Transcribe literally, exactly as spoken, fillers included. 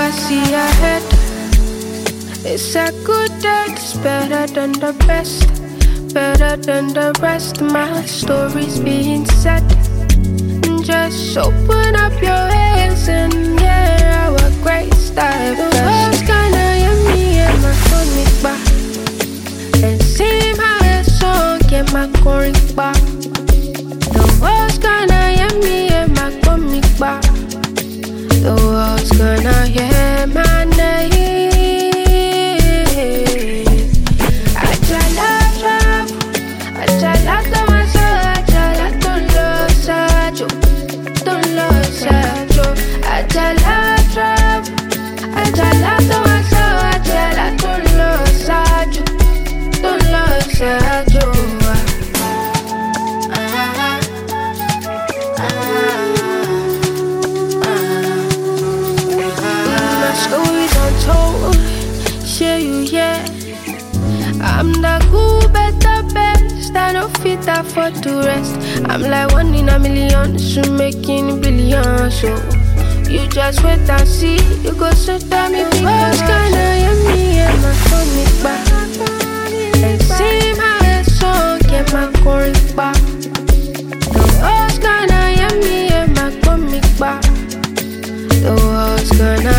I see ahead. It's a good day, it's better than the best. Better than the rest, my story's being said. Just open up your ears and hear our great style. The world's gonna hear me and my stomach back. And see my song, get my calling back. The world's gonna hear me and my stomach back. The world's gonna hear my name. Ajala trap, ajala tomaso, ajala tolo sajo, tolo sajo. Ajala trap, ajala tomaso, ajala tolo sajo, tolo sajo. Share you, yeah. I'm the cool, better best. I don't fit afford to rest. I'm like one in a million, soon making billions. So you just wait and see. You go so tell me because gonna hear me and my stomach back. And see my song, get my chorus back. The world's gonna hear me and my stomach back. The world's gonna